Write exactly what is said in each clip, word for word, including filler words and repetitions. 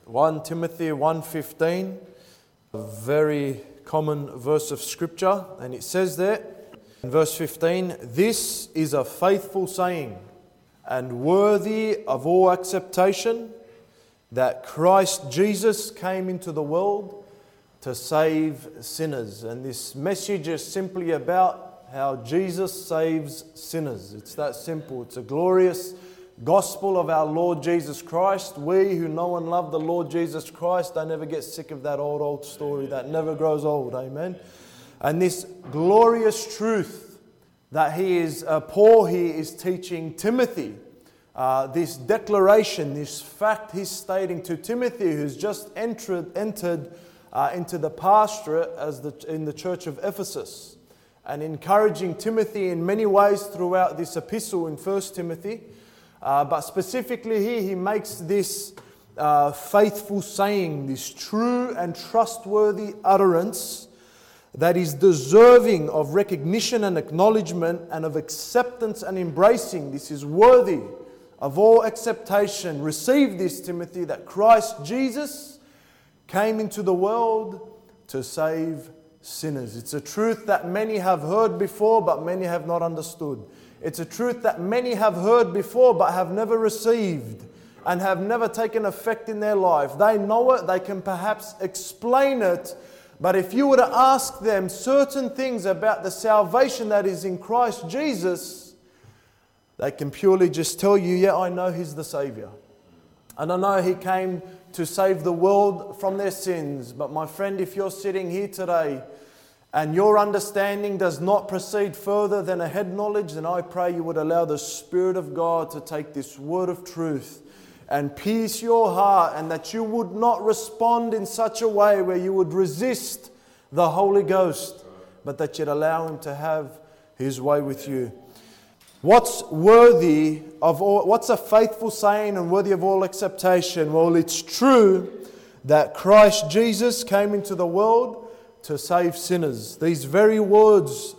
First Timothy one fifteen, a very common verse of Scripture, and it says there in verse fifteen, "This is a faithful saying and worthy of all acceptation, that Christ Jesus came into the world to save sinners." And this message is simply about how Jesus saves sinners. It's that simple. It's a glorious gospel of our Lord Jesus Christ. We who know and love the Lord Jesus Christ, they never get sick of that old, old story that never grows old. Amen. And this glorious truth that he is, uh, Paul here is teaching Timothy, uh, this declaration, this fact he's stating to Timothy, who's just entered, entered uh, into the pastorate as the, in the church of Ephesus, and encouraging Timothy in many ways throughout this epistle in First Timothy. Uh, but specifically here, he makes this uh, faithful saying, this true and trustworthy utterance that is deserving of recognition and acknowledgement and of acceptance and embracing. This is worthy of all acceptation. Receive this, Timothy, that Christ Jesus came into the world to save sinners. It's a truth that many have heard before, but many have not understood. It's a truth that many have heard before but have never received and have never taken effect in their life. They know it, they can perhaps explain it, but if you were to ask them certain things about the salvation that is in Christ Jesus, they can purely just tell you, yeah, I know He's the Saviour. And I know He came to save the world from their sins. But my friend, if you're sitting here today and your understanding does not proceed further than a head knowledge, then I pray you would allow the Spirit of God to take this word of truth and pierce your heart, and that you would not respond in such a way where you would resist the Holy Ghost, but that you'd allow Him to have His way with you. What's worthy of all, what's a faithful saying and worthy of all acceptation? Well, it's true that Christ Jesus came into the world to save sinners. These very words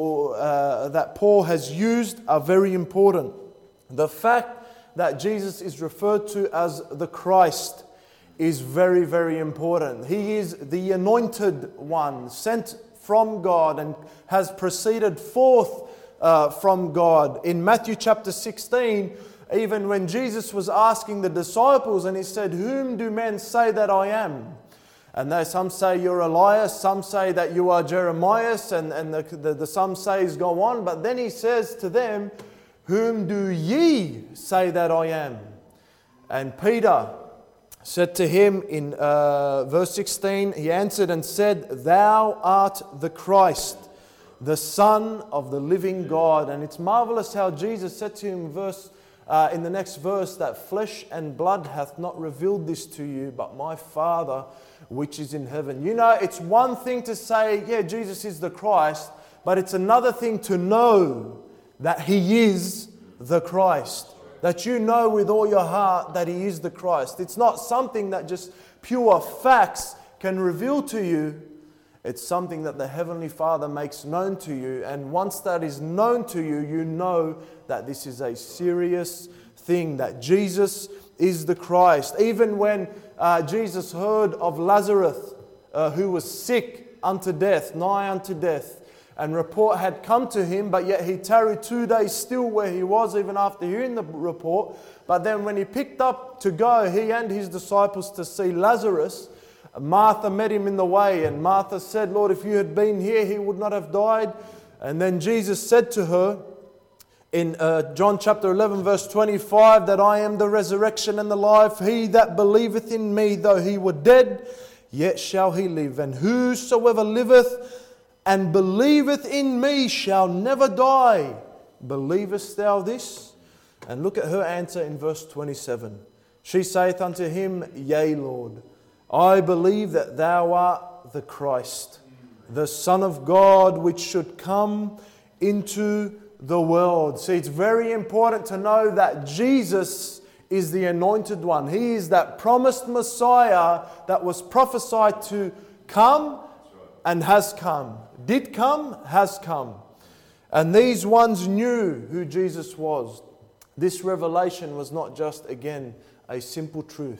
uh, that Paul has used are very important. The fact that Jesus is referred to as the Christ is very, very important. He is the anointed one, sent from God and has proceeded forth uh, from God. In Matthew chapter sixteen, even when Jesus was asking the disciples and He said, "Whom do men say that I am?" And they, some say you're Elias, some say that you are Jeremiah, and, and the, the, the some says go on. But then He says to them, "Whom do ye say that I am?" And Peter said to Him in uh, verse sixteen, he answered and said, "Thou art the Christ, the Son of the living God." And it's marvelous how Jesus said to him verse, uh, in the next verse, that flesh and blood hath not revealed this to you, but my Father which is in heaven. You know, it's one thing to say, yeah, Jesus is the Christ, but it's another thing to know that He is the Christ. That you know with all your heart that He is the Christ. It's not something that just pure facts can reveal to you. It's something that the Heavenly Father makes known to you. And once that is known to you, you know that this is a serious thing, that Jesus is the Christ. Even when uh, Jesus heard of Lazarus, uh, who was sick unto death, nigh unto death, and report had come to him, but yet he tarried two days still where he was, even after hearing the report. But then when he picked up to go, he and his disciples, to see Lazarus, Martha met him in the way, and Martha said, "Lord, if you had been here, he would not have died." And then Jesus said to her in uh, John chapter eleven verse twenty-five, that "I am the resurrection and the life. He that believeth in me, though he were dead, yet shall he live. And whosoever liveth and believeth in me shall never die. Believest thou this?" And look at her answer in verse twenty-seven. She saith unto him, "Yea, Lord, I believe that thou art the Christ, the Son of God, which should come into the world." See, it's very important to know that Jesus is the anointed one. He is that promised Messiah that was prophesied to come and has come. Did come, has come. And these ones knew who Jesus was. This revelation was not just, again, a simple truth.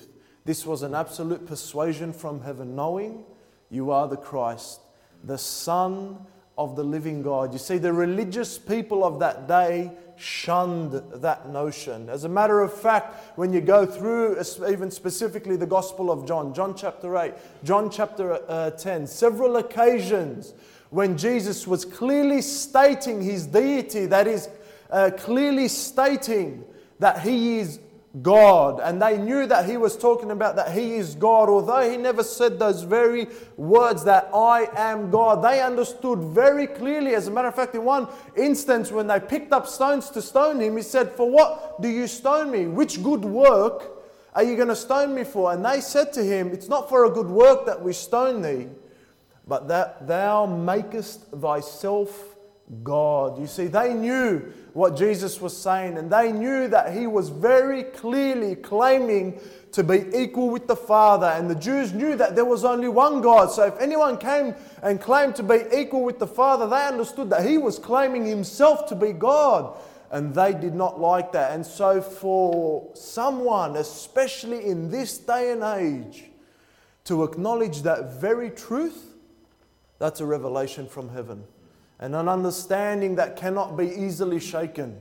This was an absolute persuasion from heaven, knowing you are the Christ, the Son of the living God. You see, the religious people of that day shunned that notion. As a matter of fact, when you go through even specifically the Gospel of John, John chapter eight, John chapter uh, ten, several occasions when Jesus was clearly stating His deity, that is, uh, clearly stating that He is God, and they knew that He was talking about that He is God, although He never said those very words that I am God. They understood very clearly. As a matter of fact, in one instance when they picked up stones to stone Him, He said, "For what do you stone me? Which good work are you going to stone me for?" And they said to Him, "It's not for a good work that we stone thee, but that thou makest thyself God." You see, they knew what Jesus was saying, and they knew that He was very clearly claiming to be equal with the Father, and the Jews knew that there was only one God. So if anyone came and claimed to be equal with the Father, they understood that He was claiming Himself to be God, and they did not like that. And so for someone, especially in this day and age, to acknowledge that very truth, that's a revelation from heaven, and an understanding that cannot be easily shaken.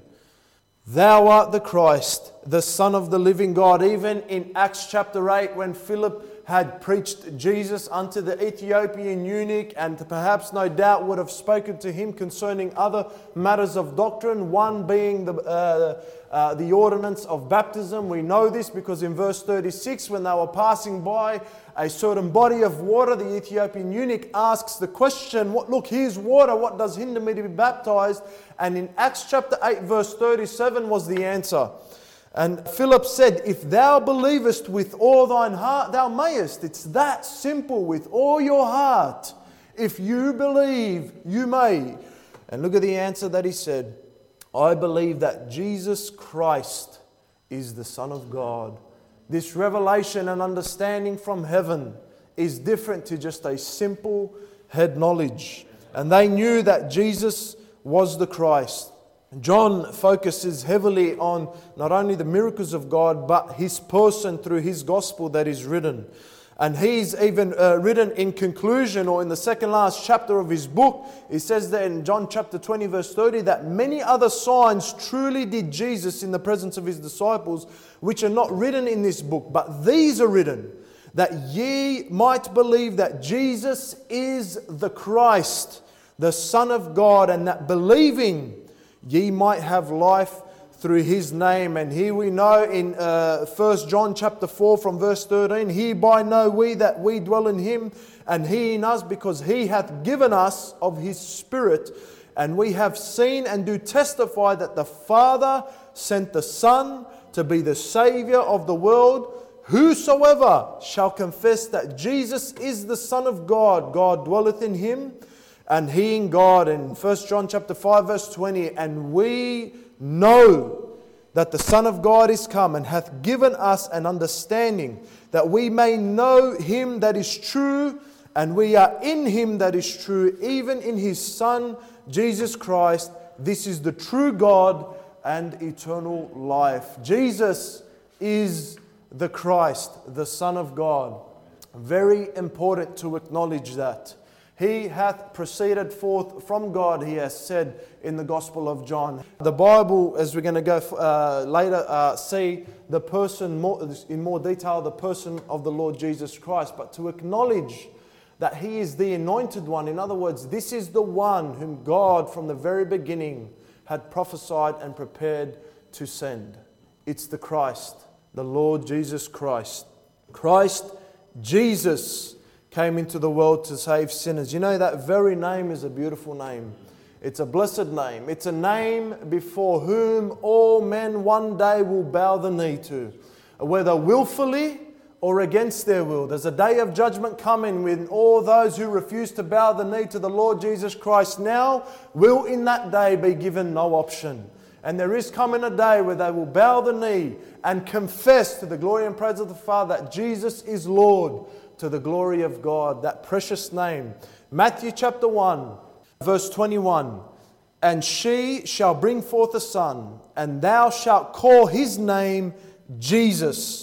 Thou art the Christ, the Son of the living God. Even in Acts chapter eight, when Philip had preached Jesus unto the Ethiopian eunuch, and perhaps no doubt would have spoken to him concerning other matters of doctrine, one being the, uh, uh, the ordinance of baptism. We know this because in verse thirty-six, when they were passing by a certain body of water, the Ethiopian eunuch asks the question, "What? Look, here's water. What does hinder me to be baptized?" And in Acts chapter eight, verse thirty-seven was the answer. And Philip said, "If thou believest with all thine heart, thou mayest." It's that simple. With all your heart, if you believe, you may. And look at the answer that he said. "I believe that Jesus Christ is the Son of God." This revelation and understanding from heaven is different to just a simple head knowledge. And they knew that Jesus was the Christ. John focuses heavily on not only the miracles of God, but His person through His gospel that is written. And he's even uh, written in conclusion, or in the second last chapter of his book, he says that in John chapter twenty verse thirty, that many other signs truly did Jesus in the presence of His disciples, which are not written in this book, but these are written, that ye might believe that Jesus is the Christ, the Son of God, and that believing ye might have life through His name. And here we know in uh, First John chapter four from verse thirteen, "Hereby know we that we dwell in Him, and He in us, because He hath given us of His Spirit. And we have seen and do testify that the Father sent the Son to be the Saviour of the world. Whosoever shall confess that Jesus is the Son of God, God dwelleth in Him, and He in God." In First John chapter five verse twenty, "And we know that the Son of God is come, and hath given us an understanding, that we may know Him that is true, and we are in Him that is true, even in His Son, Jesus Christ. This is the true God and eternal life." Jesus is the Christ, the Son of God. Very important to acknowledge that. "He hath proceeded forth from God," He has said in the Gospel of John. The Bible, as we're going to go uh, later, uh, see the person more, in more detail, the person of the Lord Jesus Christ. But to acknowledge that He is the anointed one, in other words, this is the one whom God from the very beginning had prophesied and prepared to send. It's the Christ, the Lord Jesus Christ. Christ Jesus came into the world to save sinners. You know, that very name is a beautiful name. It's a blessed name. It's a name before whom all men one day will bow the knee to, whether willfully or against their will. There's a day of judgment coming when all those who refuse to bow the knee to the Lord Jesus Christ now will in that day be given no option. And there is coming a day where they will bow the knee and confess to the glory and praise of the Father that Jesus is Lord, to the glory of God, that precious name. Matthew chapter one, verse twenty-one. "And she shall bring forth a son, and thou shalt call his name Jesus.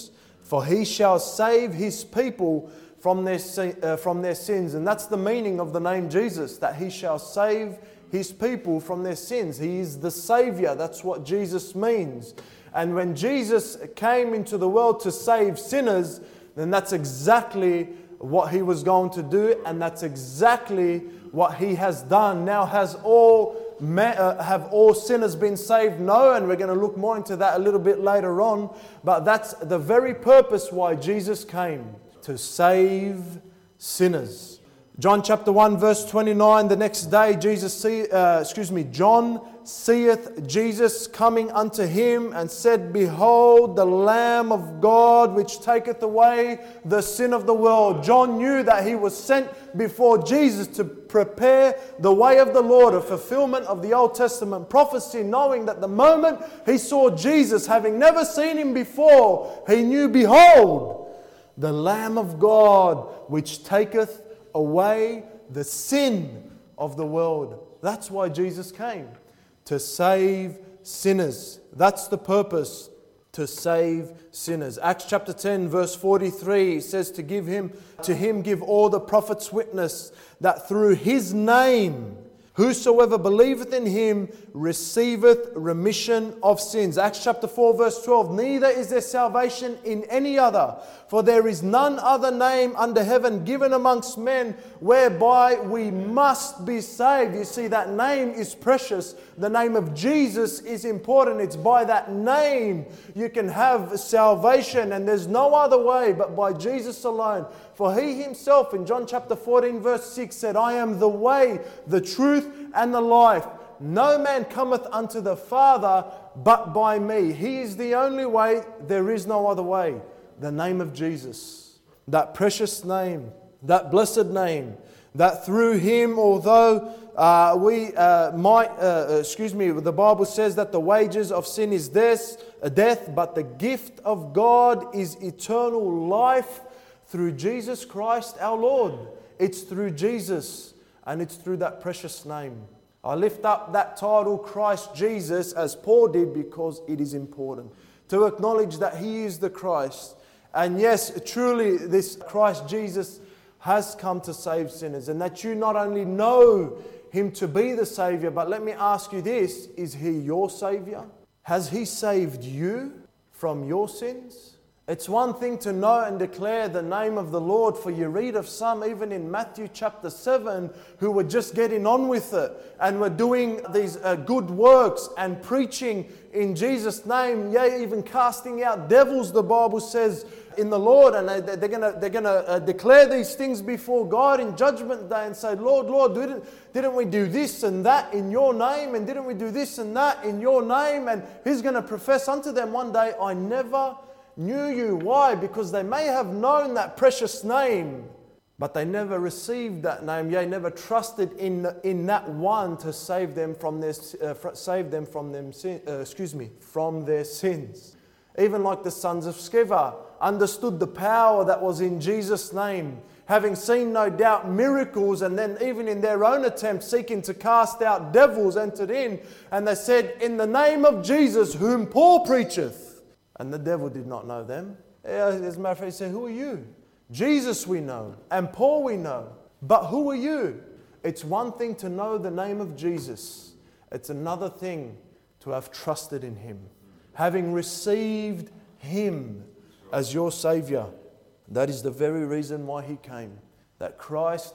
For he shall save his people from their, uh, from their sins. And that's the meaning of the name Jesus, that he shall save his people from their sins. He is the Savior. That's what Jesus means. And when Jesus came into the world to save sinners, then that's exactly what he was going to do, and that's exactly what he has done. Now, has all uh, have all sinners been saved? No, and we're going to look more into that a little bit later on. But that's the very purpose why Jesus came, to save sinners. John chapter one verse twenty-nine, the next day Jesus see, uh, excuse me, John seeth Jesus coming unto him and said, Behold the Lamb of God which taketh away the sin of the world. John knew that he was sent before Jesus to prepare the way of the Lord, a fulfillment of the Old Testament prophecy, knowing that the moment he saw Jesus, having never seen him before, he knew, behold, the Lamb of God which taketh away the sin of the world. That's why Jesus came, to save sinners. That's the purpose, to save sinners. Acts chapter ten verse forty-three says, to give him to him give all the prophets witness that through his name whosoever believeth in him receiveth remission of sins. Acts chapter four verse twelve. Neither is there salvation in any other, for there is none other name under heaven given amongst men whereby we must be saved. You see, that name is precious. The name of Jesus is important. It's by that name you can have salvation, and there's no other way but by Jesus alone. For he himself in John chapter fourteen verse six said, I am the way, the truth and the life. No man cometh unto the Father but by me. He is the only way. There is no other way. The name of Jesus, that precious name, that blessed name, that through him, although uh, we uh, might, uh, excuse me, the Bible says that the wages of sin is death, death, but the gift of God is eternal life through Jesus Christ our Lord. It's through Jesus, and it's through that precious name. I lift up that title, Christ Jesus, as Paul did, because it is important to acknowledge that he is the Christ. And yes, truly, this Christ Jesus has come to save sinners, and that you not only know him to be the Savior, but let me ask you this, is he your Savior? Has he saved you from your sins? It's one thing to know and declare the name of the Lord, for you read of some, even in Matthew chapter seven, who were just getting on with it and were doing these uh, good works and preaching in Jesus' name, yea, even casting out devils, the Bible says, in the Lord. And they, they're going to they're gonna, uh, declare these things before God in judgment day and say, Lord, Lord, didn't, didn't we do this and that in your name? And didn't we do this and that in your name? And he's going to profess unto them one day, I never knew you. Why? Because they may have known that precious name, but they never received that name. Yea, never trusted in in that one to save them from their uh, save them from them sin, uh, excuse me from their sins. Even like the sons of Sceva understood the power that was in Jesus' name, having seen no doubt miracles, and then even in their own attempt seeking to cast out devils entered in, and they said, in the name of Jesus, whom Paul preacheth. And the devil did not know them. As a matter of fact, he said, who are you? Jesus we know, and Paul we know. But who are you? It's one thing to know the name of Jesus. It's another thing to have trusted in him, having received him as your Savior. That is the very reason why he came. That Christ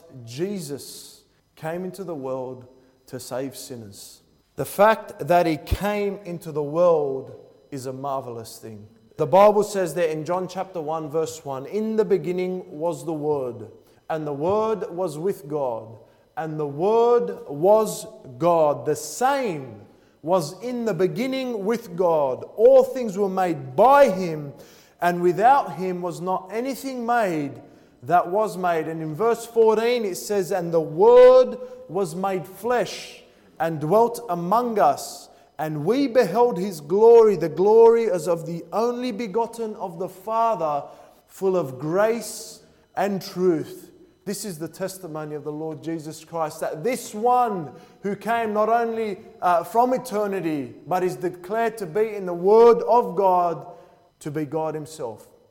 Jesus came into the world to save sinners. The fact that he came into the world is a marvelous thing. The Bible says there in John chapter one verse one, in the beginning was the Word, and the Word was with God, and the Word was God. The same was in the beginning with God. All things were made by him, and without him was not anything made that was made. And in verse fourteen it says, and the Word was made flesh and dwelt among us, and we beheld his glory, the glory as of the only begotten of the Father, full of grace and truth. This is the testimony of the Lord Jesus Christ, that this one who came not only uh, from eternity, but is declared to be in the Word of God, to be God himself.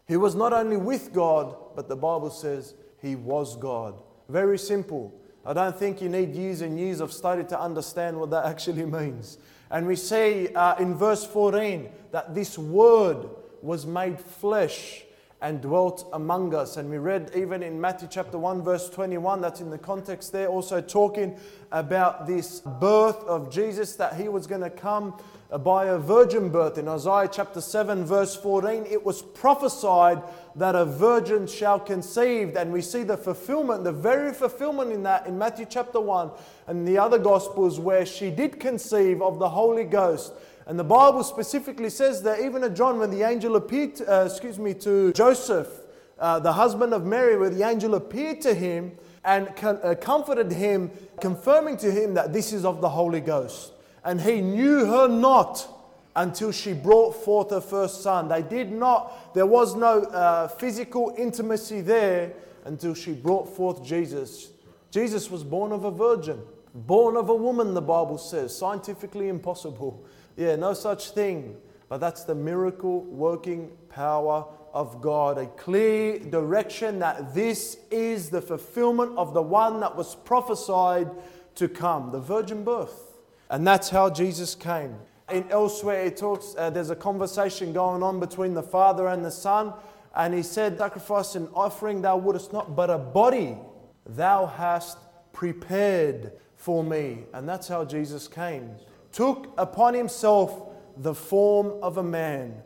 He was not only with God, but the Bible says He was God. Very simple. I don't think you need years and years of study to understand what that actually means. And we see uh, in verse fourteen that this Word was made flesh and dwelt among us. And we read even in Matthew chapter one verse twenty-one, that's in the context there, also talking about this birth of Jesus, that He was going to come by a virgin birth. In Isaiah chapter seven verse fourteen, it was prophesied that a virgin shall conceive. And we see the fulfillment, the very fulfillment in that in Matthew chapter one and the other Gospels, where she did conceive of the Holy Ghost. And the Bible specifically says that even at John, when the angel appeared, to, uh, excuse me, to Joseph, uh, the husband of Mary, where the angel appeared to him and com- uh, comforted him, confirming to him that this is of the Holy Ghost. And he knew her not until she brought forth her first son. They did not, there was no uh, physical intimacy there until she brought forth Jesus. Jesus was born of a virgin, born of a woman, the Bible says. Scientifically impossible. Yeah, no such thing. But that's the miracle working power of God. A clear direction that this is the fulfillment of the one that was prophesied to come, the virgin birth. And that's how Jesus came. In elsewhere it talks, uh, there's a conversation going on between the Father and the Son. And He said, sacrifice and offering thou wouldest not, but a body thou hast prepared for me. And that's how Jesus came. Took upon Himself the form of a man,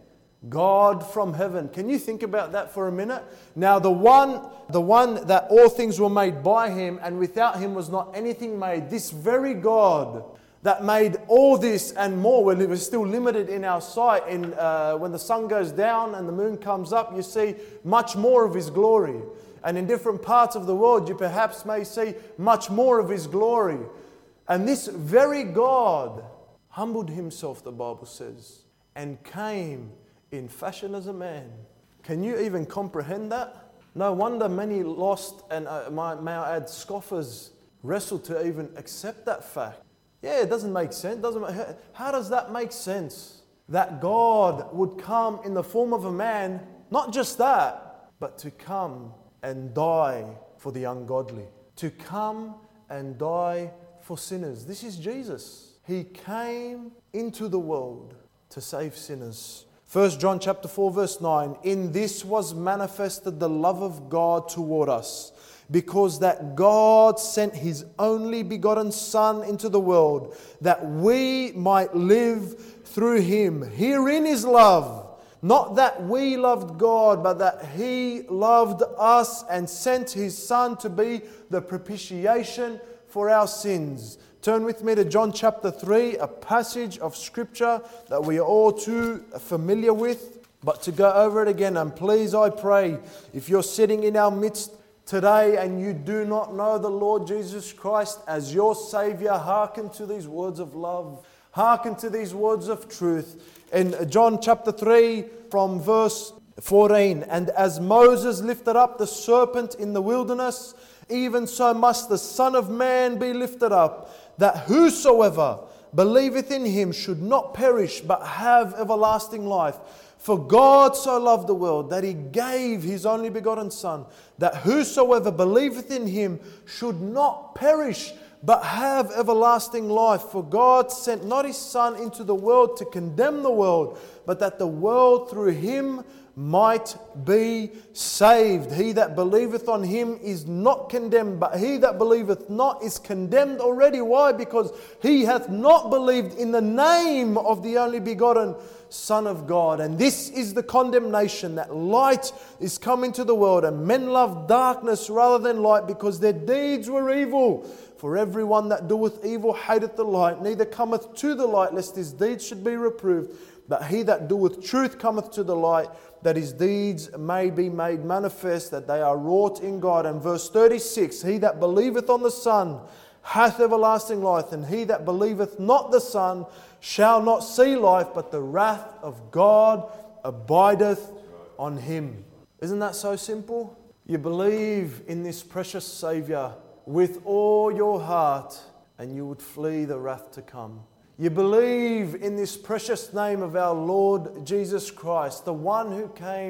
God from heaven. Can you think about that for a minute? Now the one, the one that all things were made by Him, and without Him was not anything made. This very God that made all this and more, when it was still limited in our sight. In, uh, when the sun goes down and the moon comes up, you see much more of His glory. And in different parts of the world, you perhaps may see much more of His glory. And this very God humbled Himself, the Bible says, and came in fashion as a man. Can you even comprehend that? No wonder many lost, and uh, may I add, scoffers wrestle to even accept that fact. Yeah, it doesn't make sense. Doesn't make, how does that make sense? That God would come in the form of a man, not just that, but to come and die for the ungodly. To come and die for sinners. This is Jesus. He came into the world to save sinners. First John chapter four verse nine, in this was manifested the love of God toward us, because that God sent His only begotten Son into the world, that we might live through Him. Herein is love. Not that we loved God, but that He loved us and sent His Son to be the propitiation for our sins. Turn with me to John chapter three, a passage of Scripture that we are all too familiar with. But to go over it again, and please, I pray, if you're sitting in our midst today and you do not know the Lord Jesus Christ as your Savior, hearken to these words of love. Hearken to these words of truth. In John chapter three, from verse fourteen, and as Moses lifted up the serpent in the wilderness, even so must the Son of Man be lifted up, that whosoever believeth in Him should not perish, but have everlasting life. For God so loved the world, that He gave His only begotten Son, that whosoever believeth in Him should not perish, but have everlasting life. For God sent not His Son into the world to condemn the world, but that the world through Him might be saved. He that believeth on Him is not condemned, but he that believeth not is condemned already. Why? Because he hath not believed in the name of the only begotten Son of God. And this is the condemnation, that light is come into the world, and men love darkness rather than light, because their deeds were evil. For everyone that doeth evil hateth the light, neither cometh to the light, lest his deeds should be reproved. But he that doeth truth cometh to the light, that his deeds may be made manifest, that they are wrought in God. And verse thirty-six, he that believeth on the Son hath everlasting life, and he that believeth not the Son shall not see life, but the wrath of God abideth on him. Isn't that so simple? You believe in this precious Saviour with all your heart, and you would flee the wrath to come. You believe in this precious name of our Lord Jesus Christ, the one who came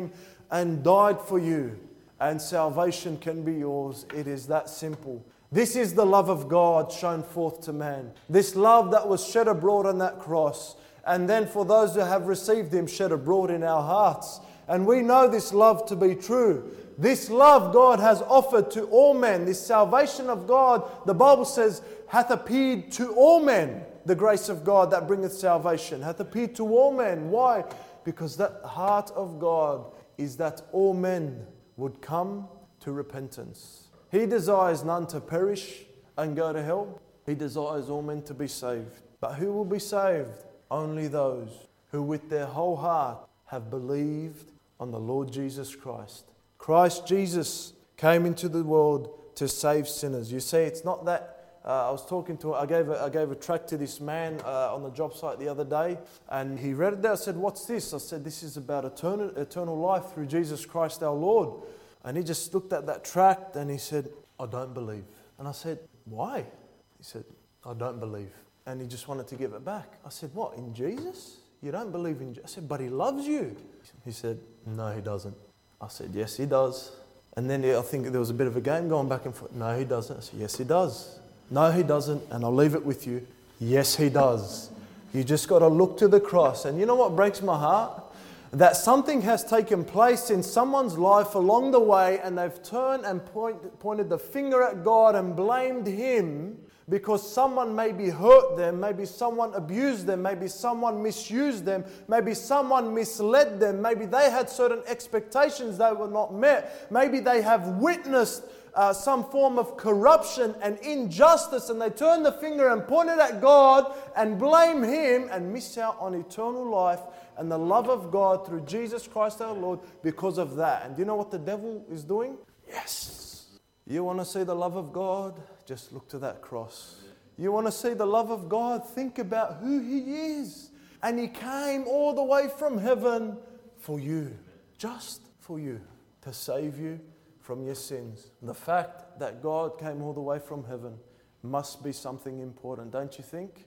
and died for you, and salvation can be yours. It is that simple. This is the love of God shown forth to man. This love that was shed abroad on that cross. And then for those who have received Him, shed abroad in our hearts. And we know this love to be true. This love God has offered to all men. This salvation of God, the Bible says, hath appeared to all men. The grace of God that bringeth salvation hath appeared to all men. Why? Because that heart of God is that all men would come to repentance. He desires none to perish and go to hell. He desires all men to be saved. But who will be saved? Only those who with their whole heart have believed on the Lord Jesus Christ. Christ Jesus came into the world to save sinners. You see, it's not that Uh, I was talking to, I gave a, I gave a tract to this man uh, on the job site the other day, and he read it there. I said, "What's this?" I said, "This is about eternal, eternal life through Jesus Christ our Lord." And he just looked at that tract and he said, "I don't believe." And I said, "Why?" He said, "I don't believe." And he just wanted to give it back. I said, "What, in Jesus? You don't believe in Jesus?" I said, "But He loves you." He said, "No, He doesn't." I said, "Yes, He does." And then I think there was a bit of a game going back and forth. "No, He doesn't." I said, "Yes, He does." "No, He doesn't." And I'll leave it with you. Yes, He does. You just got to look to the cross. And you know what breaks my heart? That something has taken place in someone's life along the way, and they've turned and point, pointed the finger at God and blamed Him because someone maybe hurt them, maybe someone abused them, maybe someone misused them, maybe someone misled them, maybe they had certain expectations that were not met, maybe they have witnessed Uh, some form of corruption and injustice, and they turn the finger and point it at God and blame Him and miss out on eternal life and the love of God through Jesus Christ our Lord because of that. And do you know what the devil is doing? Yes. You want to see the love of God? Just look to that cross. You want to see the love of God? Think about who He is. And He came all the way from heaven for you, just for you, to save you from your sins. The fact that God came all the way from heaven must be something important, don't you think?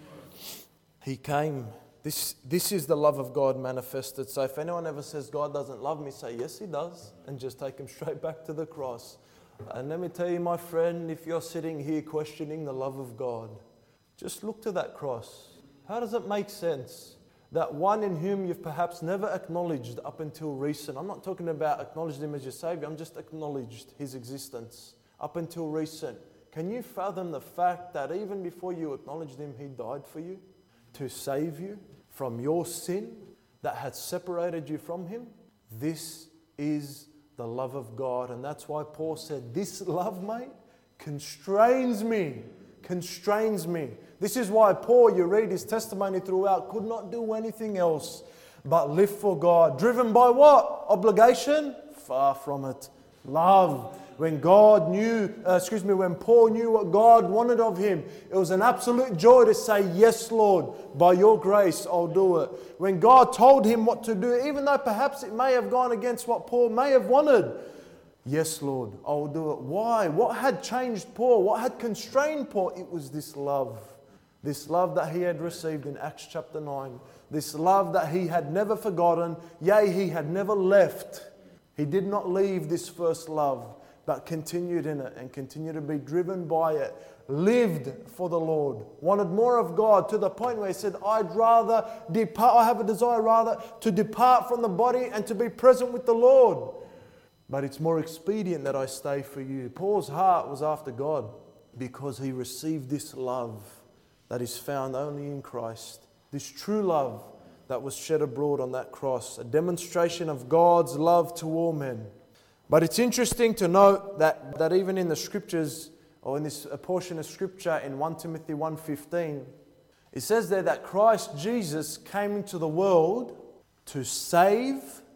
He came. This, this is the love of God manifested. So if anyone ever says God doesn't love me, say yes, He does, and just take him straight back to the cross. And let me tell you, my friend, if you're sitting here questioning the love of God, just look to that cross. How does it make sense? That one in whom you've perhaps never acknowledged up until recent. I'm not talking about acknowledged Him as your Savior. I'm just acknowledged His existence up until recent. Can you fathom the fact that even before you acknowledged Him, He died for you to save you from your sin that had separated you from Him? This is the love of God. And that's why Paul said, this love, mate, constrains me. Constrains me. This is why Paul, you read his testimony throughout, could not do anything else but live for God. Driven by what? Obligation? Far from it. Love. When God knew, uh, excuse me, when Paul knew what God wanted of him, it was an absolute joy to say, yes, Lord, by your grace, I'll do it. When God told him what to do, even though perhaps it may have gone against what Paul may have wanted, yes, Lord, I'll do it. Why? What had changed Paul? What had constrained Paul? It was this love. This love that he had received in Acts chapter nine. This love that he had never forgotten. Yea, he had never left. He did not leave this first love, but continued in it and continued to be driven by it. Lived for the Lord. Wanted more of God to the point where he said, I'd rather depart, I have a desire rather to depart from the body and to be present with the Lord. But it's more expedient that I stay for you. Paul's heart was after God because he received this love that is found only in Christ. This true love that was shed abroad on that cross. A demonstration of God's love to all men. But it's interesting to note that, that even in the scriptures, or in this portion of scripture in First Timothy one fifteen, it says there that Christ Jesus came into the world to save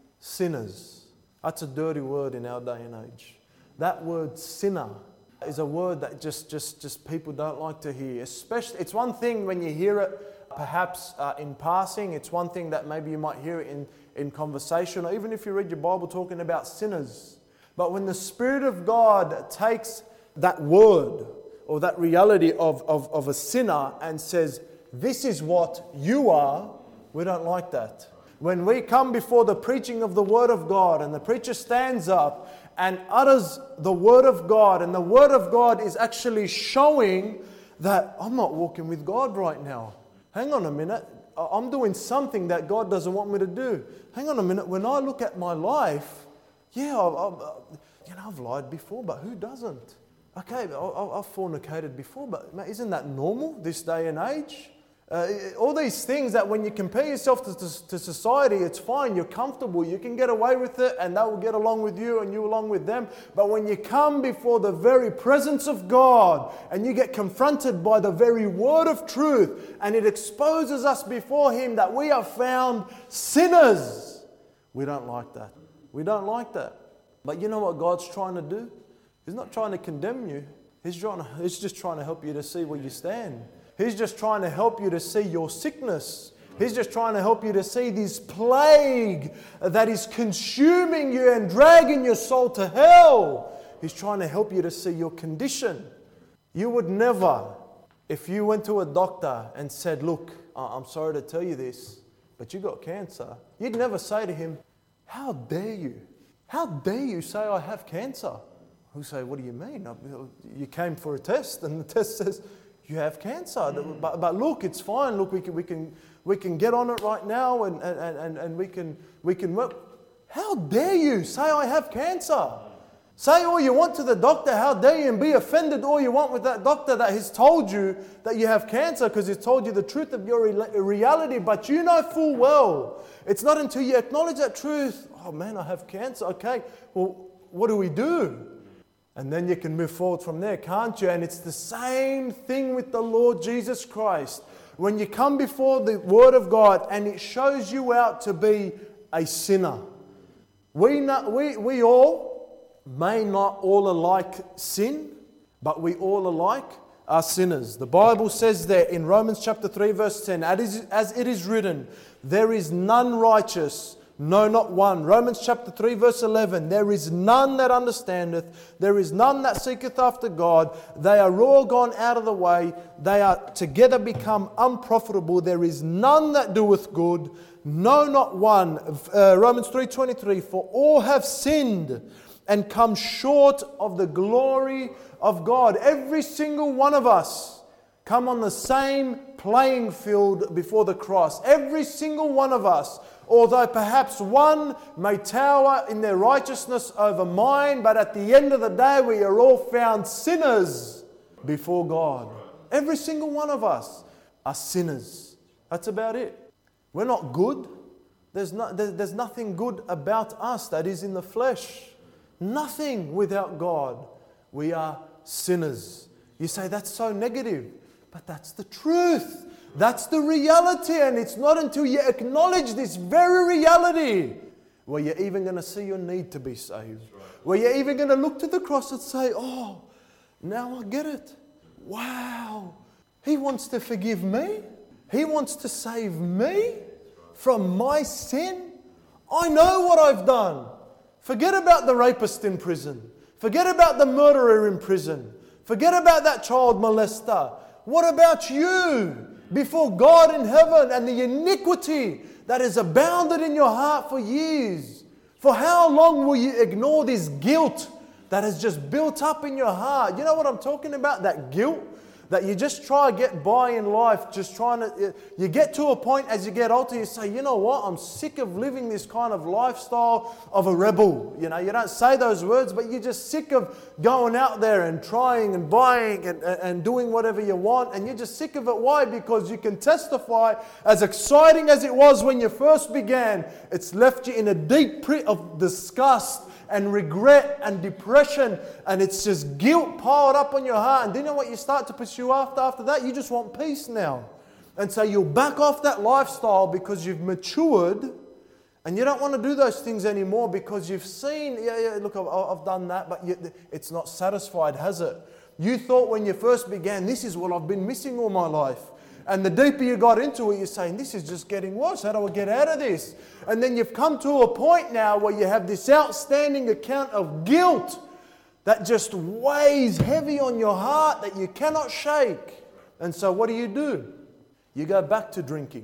sinners. That's a dirty word in our day and age. That word sinner is a word that just, just, just people don't like to hear. Especially, it's one thing when you hear it perhaps uh, in passing. It's one thing that maybe you might hear it in, in conversation, or even if you read your Bible talking about sinners. But when the Spirit of God takes that word or that reality of, of, of a sinner and says, this is what you are, we don't like that. When we come before the preaching of the Word of God and the preacher stands up and utters the Word of God, and the Word of God is actually showing that I'm not walking with God right now. Hang on a minute. I'm doing something that God doesn't want me to do. Hang on a minute. When I look at my life, yeah, I've, I've, you know, I've lied before, but who doesn't? Okay, I've fornicated before, but isn't that normal this day and age? Uh, all these things that when you compare yourself to, to, to society, it's fine, you're comfortable, you can get away with it, and they will get along with you and you along with them. But when you come before the very presence of God and you get confronted by the very word of truth, and it exposes us before Him that we are found sinners, we don't like that. We don't like that. But you know what God's trying to do? He's not trying to condemn you. He's, trying to, he's just trying to help you to see where you stand. He's just trying to help you to see your sickness. He's just trying to help you to see this plague that is consuming you and dragging your soul to hell. He's trying to help you to see your condition. You would never, if you went to a doctor and said, look, I'm sorry to tell you this, but you got cancer. You'd never say to him, how dare you? How dare you say I have cancer? He'll say, what do you mean? You came for a test and the test says, you have cancer. But, but look, it's fine. Look, we can, we can, we can get on it right now and, and, and, and we can, we can work. How dare you say I have cancer? Say all you want to the doctor, how dare you, and be offended all you want with that doctor that has told you that you have cancer because he's told you the truth of your reality. But you know full well, it's not until you acknowledge that truth, oh man, I have cancer. Okay, well, what do we do? And then you can move forward from there, can't you? And it's the same thing with the Lord Jesus Christ. When you come before the Word of God and it shows you out to be a sinner. We, not, we, we all may not all alike sin, but we all alike are sinners. The Bible says there in Romans chapter three verse ten, as it is written, there is none righteous, no, not one. Romans chapter three verse eleven, there is none that understandeth, there is none that seeketh after God. They are all gone out of the way, they are together become unprofitable. There is none that doeth good, no, not one. Uh, Romans three twenty-three, for all have sinned and come short of the glory of God. Every single one of us come on the same playing field before the cross. Every single one of us. Although perhaps one may tower in their righteousness over mine, but at the end of the day we are all found sinners before God. Every single one of us are sinners. That's about it. We're not good. There's, no, there's nothing good about us that is in the flesh. Nothing without God. We are sinners. You say that's so negative, but that's the truth. That's the reality, and it's not until you acknowledge this very reality where you're even going to see your need to be saved. Where you're even going to look to the cross and say, oh, now I get it. Wow. He wants to forgive me. He wants to save me from my sin. I know what I've done. Forget about the rapist in prison. Forget about the murderer in prison. Forget about that child molester. What about you? Before God in heaven, and the iniquity that has abounded in your heart for years. For how long will you ignore this guilt that has just built up in your heart? You know what I'm talking about? That guilt that you just try to get by in life, just trying to, you get to a point as you get older, you say, you know what, I'm sick of living this kind of lifestyle of a rebel. You know, you don't say those words, but you're just sick of going out there and trying and buying and, and doing whatever you want, and you're just sick of it. Why? Because you can testify, as exciting as it was when you first began, it's left you in a deep pit of disgust and regret and depression, and it's just guilt piled up on your heart. And do you know what you start to pursue after after that? You just want peace now. And so you'll back off that lifestyle because you've matured, and you don't want to do those things anymore because you've seen, yeah, yeah, look, I've, I've done that, but you, it's not satisfied, has it? You thought when you first began, this is what I've been missing all my life. And the deeper you got into it, you're saying, this is just getting worse. How do I get out of this? And then you've come to a point now where you have this outstanding account of guilt that just weighs heavy on your heart that you cannot shake. And so what do you do? You go back to drinking.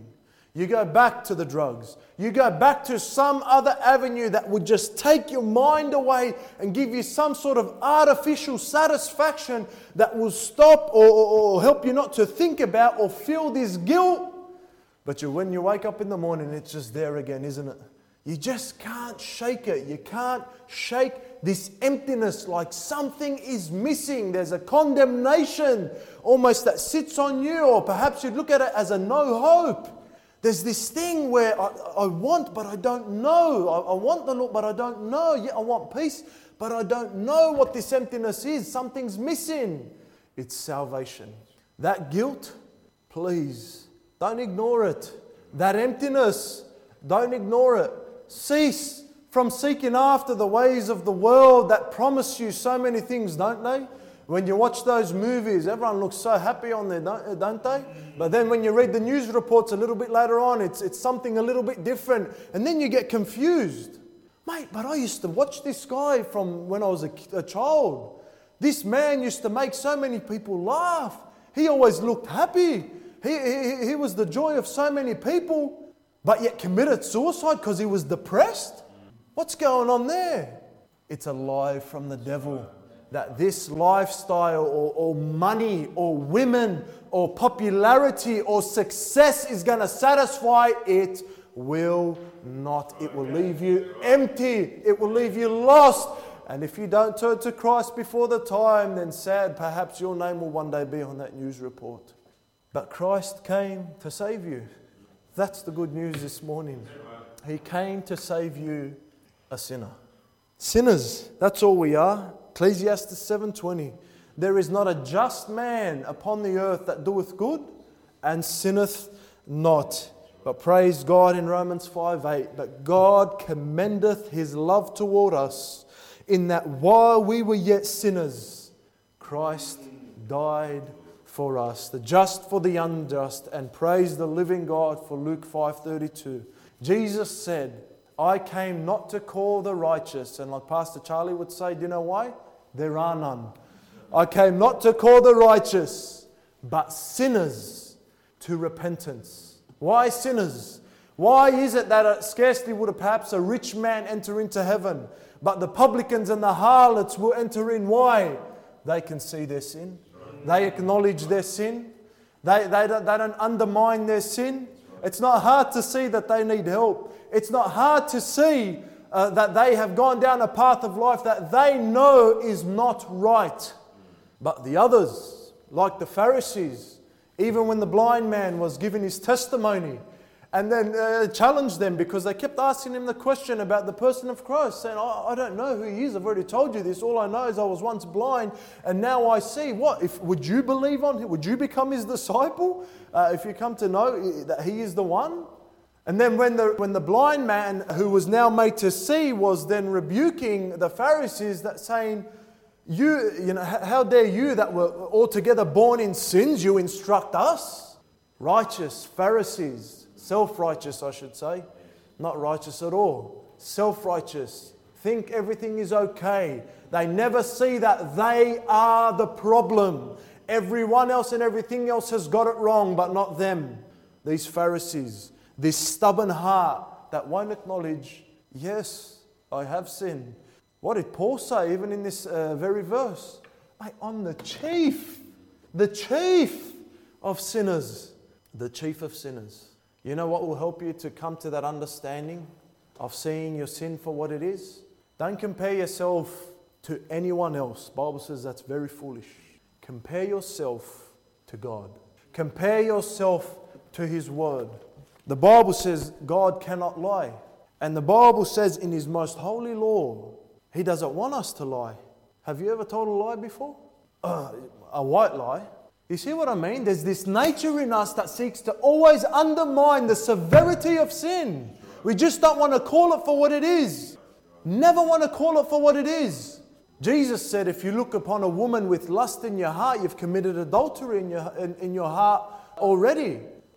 You go back to the drugs. You go back to some other avenue that would just take your mind away and give you some sort of artificial satisfaction that will stop or, or, or help you not to think about or feel this guilt. But you, when you wake up in the morning, it's just there again, isn't it? You just can't shake it. You can't shake this emptiness, like something is missing. There's a condemnation almost that sits on you, or perhaps you'd look at it as a no hope. There's this thing where I, I want, but I don't know. I, I want the Lord, but I don't know. Yeah, I want peace, but I don't know what this emptiness is. Something's missing. It's salvation. That guilt, please, don't ignore it. That emptiness, don't ignore it. Cease from seeking after the ways of the world that promise you so many things, don't they? When you watch those movies, everyone looks so happy on there, don't, don't they? But then when you read the news reports a little bit later on, it's, it's something a little bit different. And then you get confused. Mate, but I used to watch this guy from when I was a, a child. This man used to make so many people laugh. He always looked happy. He, he, he was the joy of so many people, but yet committed suicide because he was depressed. What's going on there? It's a lie from the devil. That this lifestyle or, or money or women or popularity or success is going to satisfy. It will not. It will leave you empty. It will leave you lost. And if you don't turn to Christ before the time, then sad, perhaps your name will one day be on that news report. But Christ came to save you. That's the good news this morning. He came to save you, a sinner. Sinners, that's all we are. Ecclesiastes seven twenty. There is not a just man upon the earth that doeth good and sinneth not. But praise God in Romans five eight. But God commendeth His love toward us, in that while we were yet sinners, Christ died for us, the just for the unjust. And praise the living God for Luke five thirty-two. Jesus said, I came not to call the righteous. And like Pastor Charlie would say, do you know why? There are none. I came not to call the righteous, but sinners to repentance. Why sinners? Why is it that it scarcely would perhaps a rich man enter into heaven, but the publicans and the harlots will enter in? Why? They can see their sin. They acknowledge their sin. They, they, don't, they don't undermine their sin. It's not hard to see that they need help. It's not hard to see uh, that they have gone down a path of life that they know is not right. But the others, like the Pharisees, even when the blind man was giving his testimony, and then uh, challenged them because they kept asking him the question about the person of Christ, saying, I, I don't know who He is. I've already told you this. All I know is I was once blind and now I see. What? If would you believe on Him? Would you become His disciple uh, if you come to know that He is the one? And then when the when the blind man who was now made to see was then rebuking the Pharisees, that saying, you, you know, how dare you that were altogether born in sins, you instruct us? Righteous Pharisees, self-righteous I should say, not righteous at all, self-righteous, think everything is okay. They never see that they are the problem. Everyone else and everything else has got it wrong, but not them. These Pharisees, this stubborn heart that won't acknowledge, yes, I have sinned. What did Paul say even in this uh, very verse? Mate, I'm the chief, the chief of sinners, the chief of sinners. You know what will help you to come to that understanding of seeing your sin for what it is? Don't compare yourself to anyone else. The Bible says that's very foolish. Compare yourself to God. Compare yourself to His Word. The Bible says God cannot lie. And the Bible says in His most holy law, He doesn't want us to lie. Have you ever told a lie before? Uh, a white lie. You see what I mean? There's this nature in us that seeks to always undermine the severity of sin. We just don't want to call it for what it is. Never want to call it for what it is. Jesus said, if you look upon a woman with lust in your heart, you've committed adultery in your, in, in your heart already.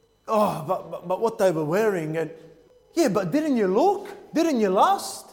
Oh, but, but, but what they were wearing. And yeah, but didn't you look? Didn't you lust?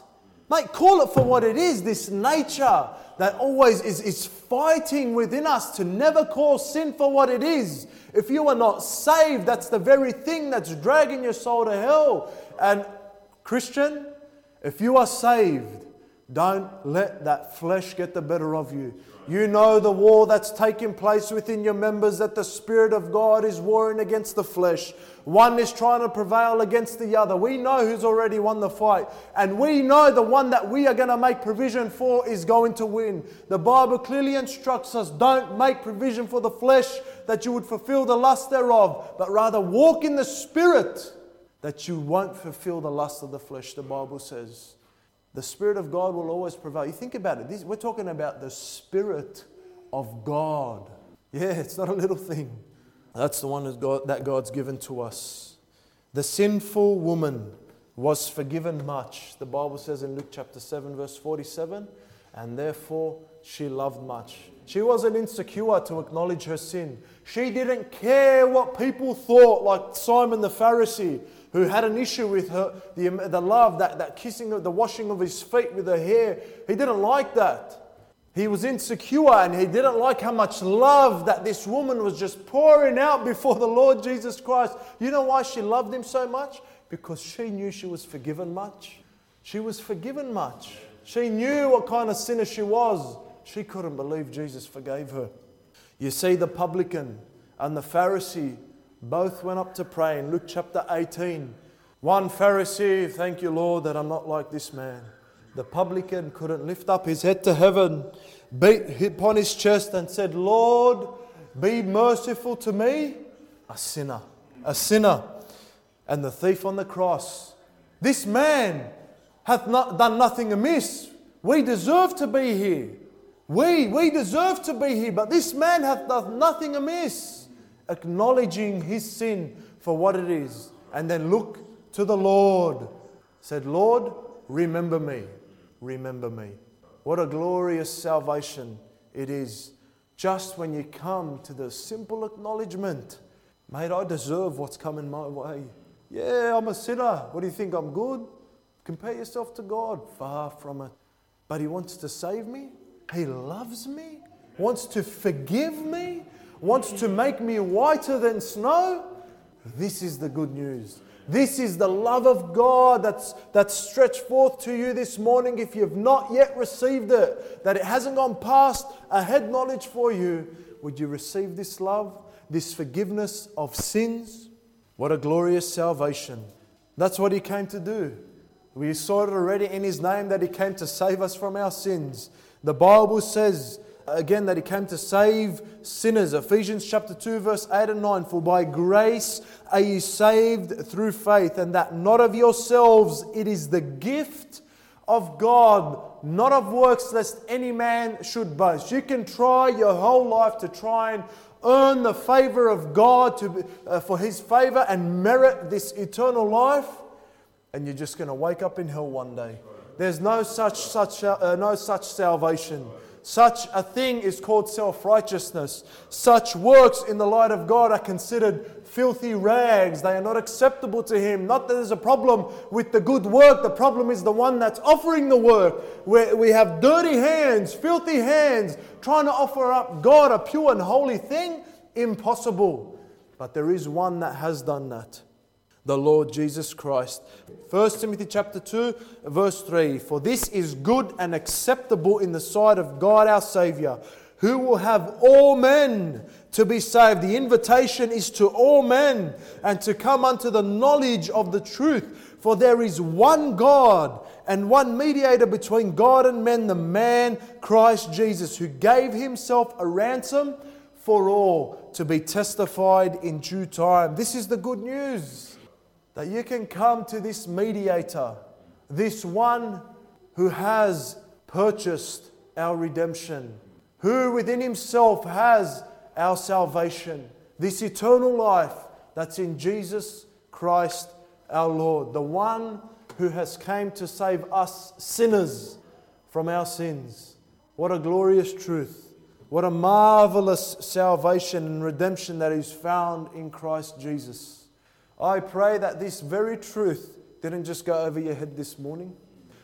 Mate, call it for what it is, this nature that always is, is fighting within us to never call sin for what it is. If you are not saved, that's the very thing that's dragging your soul to hell. And Christian, if you are saved, don't let that flesh get the better of you. You know the war that's taking place within your members, that the Spirit of God is warring against the flesh. One is trying to prevail against the other. We know who's already won the fight. And we know the one that we are going to make provision for is going to win. The Bible clearly instructs us, don't make provision for the flesh that you would fulfill the lust thereof, but rather walk in the Spirit that you won't fulfill the lust of the flesh, the Bible says. The Spirit of God will always prevail. You think about it. This, we're talking about the Spirit of God. Yeah, it's not a little thing. That's the one that, God, that God's given to us. The sinful woman was forgiven much. The Bible says in Luke chapter seven, verse forty-seven, and therefore she loved much. She wasn't insecure to acknowledge her sin. She didn't care what people thought, like Simon the Pharisee, who had an issue with her, the, the love, that, that kissing, the washing of his feet with her hair. He didn't like that. He was insecure and he didn't like how much love that this woman was just pouring out before the Lord Jesus Christ. You know why she loved him so much? Because she knew she was forgiven much. She was forgiven much. She knew what kind of sinner she was. She couldn't believe Jesus forgave her. You see, the publican and the Pharisee both went up to pray in Luke chapter eighteen. One Pharisee, thank you Lord that I'm not like this man. The publican couldn't lift up his head to heaven, beat upon his chest and said, Lord, be merciful to me, a sinner, a sinner. And the thief on the cross, this man hath not done nothing amiss. We deserve to be here. We, we deserve to be here, but this man hath done nothing amiss. Acknowledging his sin for what it is. And then look to the Lord. Said, Lord, remember me. Remember me. What a glorious salvation it is. Just when you come to the simple acknowledgement, mate, I deserve what's coming my way. Yeah, I'm a sinner. What do you think? I'm good? Compare yourself to God. Far from it. But He wants to save me. He loves me. Wants to forgive me. Wants to make me whiter than snow. This is the good news. This is the love of God that's, that's stretched forth to you this morning. If you've not yet received it, that it hasn't gone past a head knowledge for you, would you receive this love, this forgiveness of sins? What a glorious salvation. That's what He came to do. We saw it already in His name that He came to save us from our sins. The Bible says again that He came to save sinners. Ephesians chapter two verse eight and nine. For by grace are ye saved through faith, and that not of yourselves, it is the gift of God, not of works, lest any man should boast. You can try your whole life to try and earn the favor of God to, uh, for His favor and merit this eternal life, and you're just going to wake up in hell one day. There's no such such uh, no such salvation. Such a thing is called self-righteousness. Such works in the light of God are considered filthy rags. They are not acceptable to Him. Not that there's a problem with the good work. The problem is the one that's offering the work. Where we have dirty hands, filthy hands, trying to offer up God a pure and holy thing. Impossible. But there is one that has done that. The Lord Jesus Christ. First Timothy chapter two verse three. For this is good and acceptable in the sight of God our Saviour, who will have all men to be saved. The invitation is to all men, and to come unto the knowledge of the truth. For there is one God and one mediator between God and men, the man Christ Jesus, who gave Himself a ransom for all, to be testified in due time. This is the good news. That you can come to this mediator, this one who has purchased our redemption, who within Himself has our salvation, this eternal life that's in Jesus Christ our Lord, the one who has came to save us sinners from our sins. What a glorious truth. What a marvelous salvation and redemption that is found in Christ Jesus. I pray that this very truth didn't just go over your head this morning.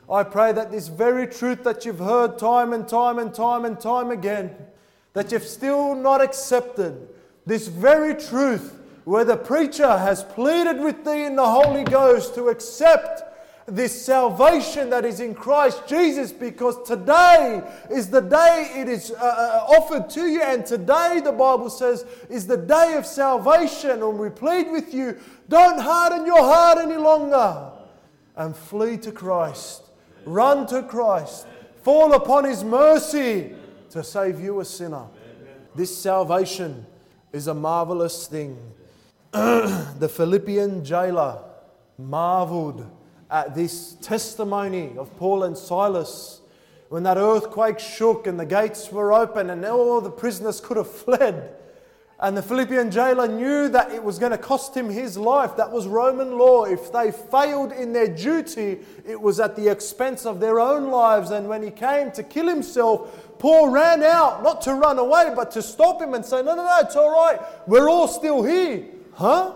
I pray that this very truth that you've heard time and time and time and time again, that you've still not accepted, this very truth where the preacher has pleaded with thee in the Holy Ghost to accept this salvation that is in Christ Jesus, because today is the day it is uh, offered to you, and today the Bible says is the day of salvation. And we plead with you, don't harden your heart any longer and flee to Christ. Run to Christ. Fall upon His mercy to save you, a sinner. This salvation is a marvelous thing. The Philippian jailer marveled at this testimony of Paul and Silas when that earthquake shook and the gates were open and all the prisoners could have fled. And the Philippian jailer knew that it was going to cost him his life. That was Roman law. If they failed in their duty, it was at the expense of their own lives. And when he came to kill himself, Paul ran out, not to run away, but to stop him and say, no, no, no, it's all right. We're all still here. Huh?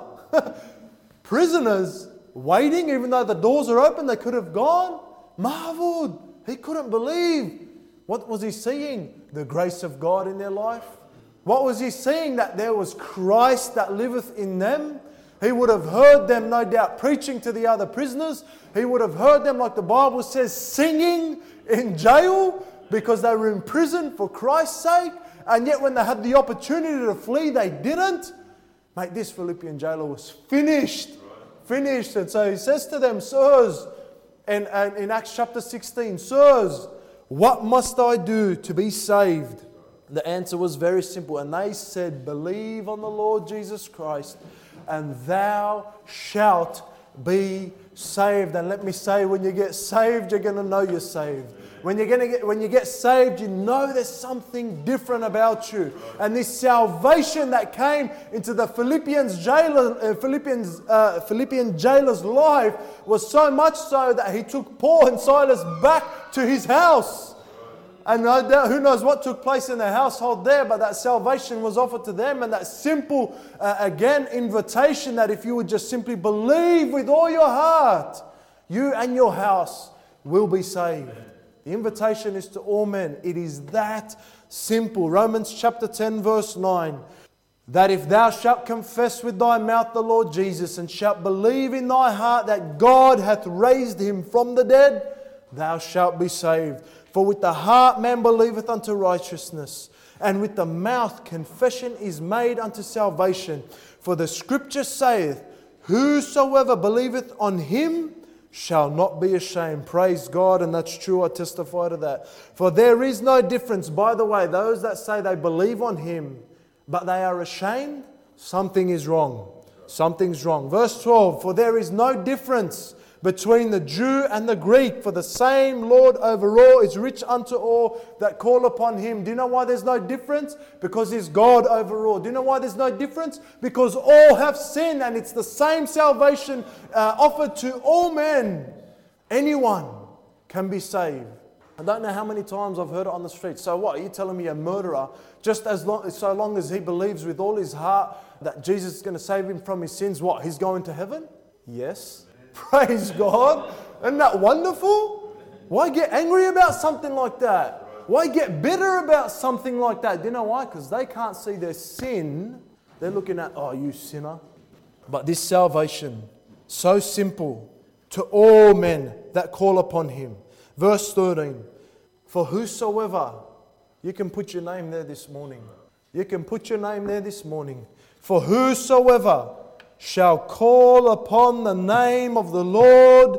Prisoners waiting, even though the doors are open, they could have gone. Marveled. He couldn't believe. What was he seeing? The grace of God in their life. What was he seeing? That there was Christ that liveth in them. He would have heard them, no doubt, preaching to the other prisoners. He would have heard them, like the Bible says, singing in jail because they were in prison for Christ's sake. And yet when they had the opportunity to flee, they didn't. Mate, this Philippian jailer was finished. Finished. And so he says to them, sirs, and, and in Acts chapter sixteen, sirs, what must I do to be saved? The answer was very simple. And they said, believe on the Lord Jesus Christ, and thou shalt be saved. And let me say, when you get saved, you're going to know you're saved. When you're going to get, when you get saved, you know there's something different about you. And this salvation that came into the Philippians jailer, uh, Philippians, uh, Philippian jailer's life was so much so that he took Paul and Silas back to his house. And no doubt, who knows what took place in their household there, but that salvation was offered to them, and that simple, uh, again, invitation that if you would just simply believe with all your heart, you and your house will be saved. The invitation is to all men. It is that simple. Romans chapter ten verse nine. That if thou shalt confess with thy mouth the Lord Jesus, and shalt believe in thy heart that God hath raised him from the dead, thou shalt be saved. For with the heart man believeth unto righteousness, and with the mouth confession is made unto salvation. For the scripture saith, whosoever believeth on him shall not be ashamed. Praise God, and that's true. I testify to that. For there is no difference. By the way, those that say they believe on Him, but they are ashamed, something is wrong. Something's wrong. Verse twelve, for there is no difference between the Jew and the Greek, for the same Lord over all is rich unto all that call upon Him. Do you know why there's no difference? Because He's God over all. Do you know why there's no difference? Because all have sinned, and it's the same salvation uh, offered to all men. Anyone can be saved. I don't know how many times I've heard it on the street. So what? Are you telling me a murderer, just as long, so long as he believes with all his heart that Jesus is going to save him from his sins, what? He's going to heaven? Yes. Praise God. Isn't that wonderful? Why get angry about something like that? Why get bitter about something like that? Do you know why? Because they can't see their sin. They're looking at, oh, you sinner. But this salvation, so simple to all men that call upon Him. Verse thirteen, for whosoever, you can put your name there this morning. You can put your name there this morning. For whosoever shall call upon the name of the Lord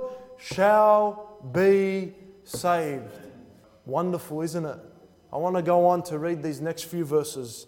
shall be saved. Wonderful, isn't it? I want to go on to read these next few verses.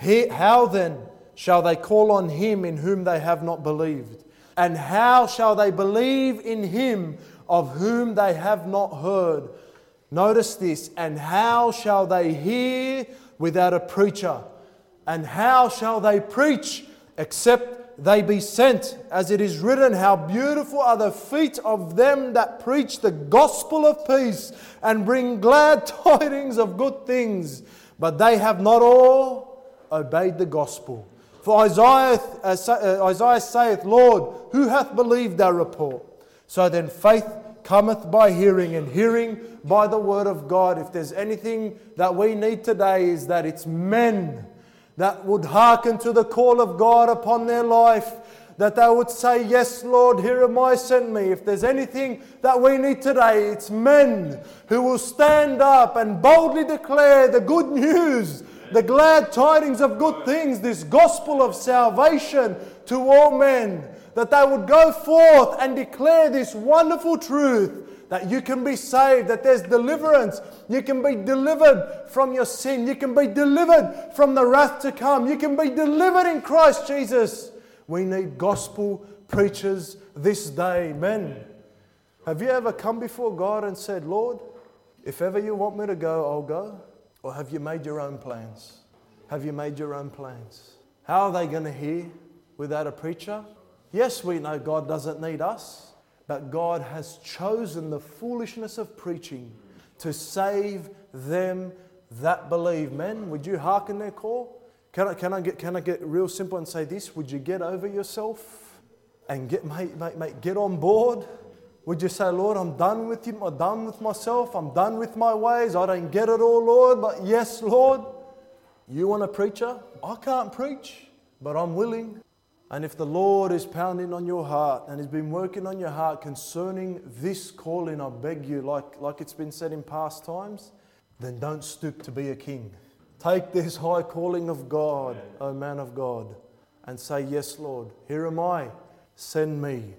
How then shall they call on Him in whom they have not believed? And how shall they believe in Him of whom they have not heard? Notice this. And how shall they hear without a preacher? And how shall they preach except they be sent? As it is written, how beautiful are the feet of them that preach the gospel of peace and bring glad tidings of good things. But they have not all obeyed the gospel. For Isaiah, uh, Isaiah saith, Lord, who hath believed our report? So then faith cometh by hearing, and hearing by the word of God. If there's anything that we need today, is that it's men that would hearken to the call of God upon their life, that they would say, yes, Lord, here am I, send me. If there's anything that we need today, it's men who will stand up and boldly declare the good news, the glad tidings of good things, this gospel of salvation to all men, that they would go forth and declare this wonderful truth, that you can be saved, that there's deliverance, you can be delivered from your sin, you can be delivered from the wrath to come, you can be delivered in Christ Jesus. We need gospel preachers this day, men. Have you ever come before God and said, Lord, if ever you want me to go, I'll go? Or have you made your own plans? Have you made your own plans? How are they going to hear without a preacher? Yes, we know God doesn't need us, but God has chosen the foolishness of preaching to save them that believe. Men, would you hearken their call? Can I, can I get can I get real simple and say this? Would you get over yourself and get mate, mate, mate, get on board? Would you say, Lord, I'm done with you, I'm done with myself, I'm done with my ways, I don't get it all, Lord, but yes, Lord, you want a preacher? I can't preach, but I'm willing. And if the Lord is pounding on your heart and has been working on your heart concerning this calling, I beg you, like, like it's been said in past times, then don't stoop to be a king. Take this high calling of God, O man of God, and say, yes, Lord, here am I, send me.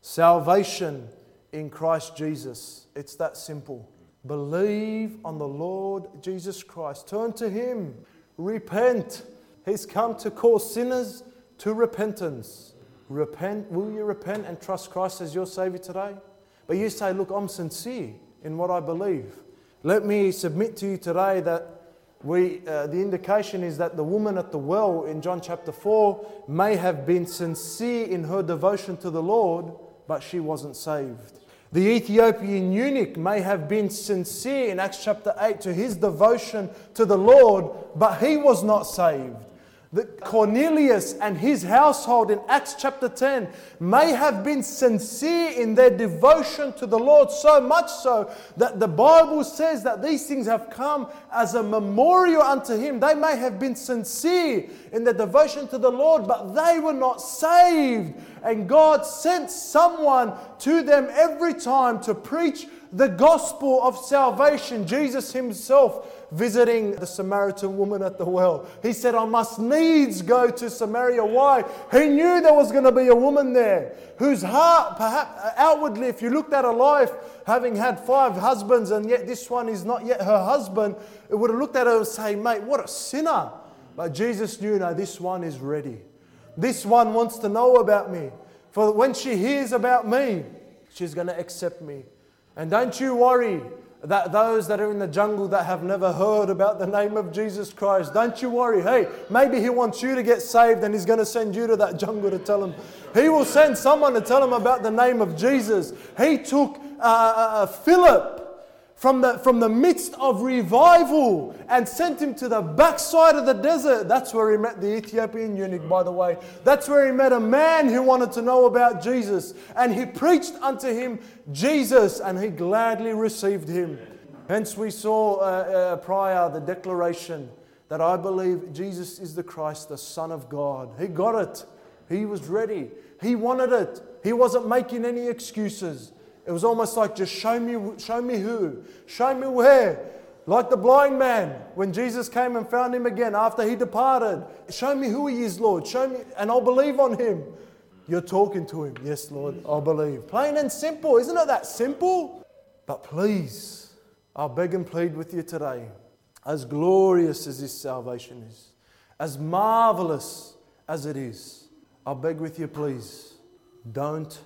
Salvation in Christ Jesus. It's that simple. Believe on the Lord Jesus Christ. Turn to Him. Repent. He's come to call sinners to repentance. Repent. Will you repent and trust Christ as your Savior today? But you say, look, I'm sincere in what I believe. Let me submit to you today that We, uh, the indication is that the woman at the well in John chapter four may have been sincere in her devotion to the Lord, but she wasn't saved. The Ethiopian eunuch may have been sincere in Acts chapter eight to his devotion to the Lord, but he was not saved. The Cornelius and his household in Acts chapter ten may have been sincere in their devotion to the Lord, so much so that the Bible says that these things have come as a memorial unto him. They may have been sincere in their devotion to the Lord, but they were not saved. And God sent someone to them every time to preach the gospel of salvation. Jesus Himself visiting the Samaritan woman at the well. He said, I must needs go to Samaria. Why? He knew there was going to be a woman there whose heart, perhaps outwardly, if you looked at her life, having had five husbands and yet this one is not yet her husband, it would have looked at her and say, mate, what a sinner. But Jesus knew, no, this one is ready. This one wants to know about me. For when she hears about me, she's going to accept me. And don't you worry that those that are in the jungle that have never heard about the name of Jesus Christ, don't you worry. Hey, maybe He wants you to get saved and He's going to send you to that jungle to tell them. He will send someone to tell them about the name of Jesus. He took uh, uh, Philip from the, from the midst of revival and sent him to the backside of the desert. That's where he met the Ethiopian eunuch, by the way. That's where he met a man who wanted to know about Jesus. And he preached unto him Jesus, and he gladly received him. Hence we saw uh, uh, prior the declaration that I believe Jesus is the Christ, the Son of God. He got it. He was ready. He wanted it. He wasn't making any excuses. It was almost like, just show me, show me who, show me where. Like the blind man, when Jesus came and found him again after he departed. Show me who he is, Lord. Show me, and I'll believe on him. You're talking to him. Yes, Lord, I'll believe. Plain and simple. Isn't it that simple? But please, I'll beg and plead with you today. As glorious as this salvation is, as marvelous as it is, I'll beg with you, please, don't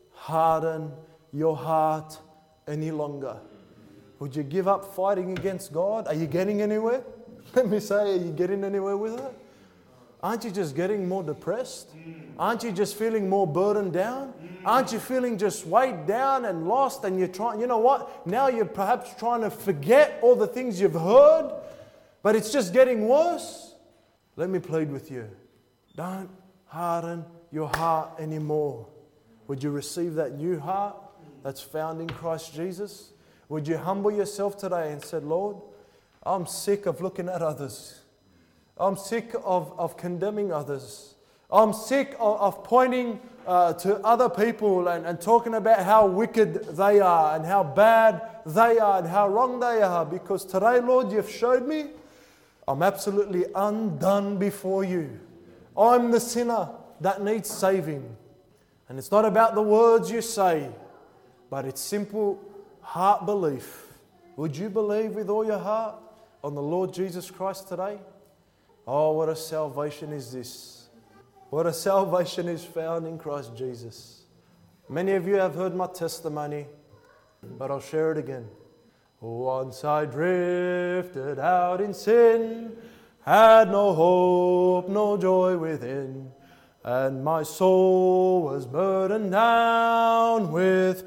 harden your heart any longer. Would you give up fighting against God? Are you getting anywhere? Let me say, are you getting anywhere with it? Aren't you just getting more depressed? Aren't you just feeling more burdened down? Aren't you feeling just weighed down and lost, and you're trying, you know what? Now you're perhaps trying to forget all the things you've heard, but it's just getting worse. Let me plead with you. Don't harden your heart anymore. Would you receive that new heart? that's found in Christ Jesus? Would you humble yourself today and say, Lord, I'm sick of looking at others. I'm sick of, of condemning others. I'm sick of, of pointing uh, to other people and, and talking about how wicked they are and how bad they are and how wrong they are. Because today, Lord, you've showed me I'm absolutely undone before you. I'm the sinner that needs saving. And it's not about the words you say, but it's simple heart belief. Would you believe with all your heart on the Lord Jesus Christ today? Oh, what a salvation is this. What a salvation is found in Christ Jesus. Many of you have heard my testimony, but I'll share it again. Once I drifted out in sin, had no hope, no joy within, and my soul was burdened down with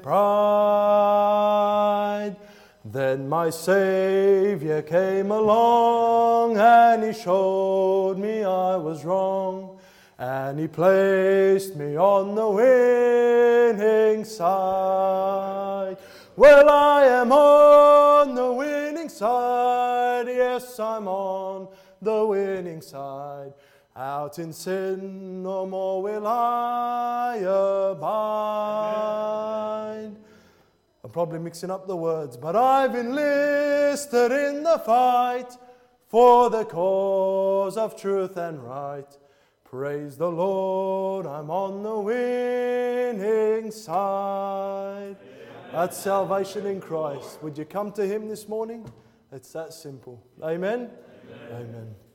pride. Then my Saviour came along, and He showed me I was wrong, and He placed me on the winning side. Well, I am on the winning side, yes, I'm on the winning side. Out in sin no more will I abide. I'm probably mixing up the words, but I've enlisted in the fight for the cause of truth and right. Praise the Lord, I'm on the winning side. That's salvation in Christ. Would you come to Him this morning? It's that simple. Amen? Amen. Amen.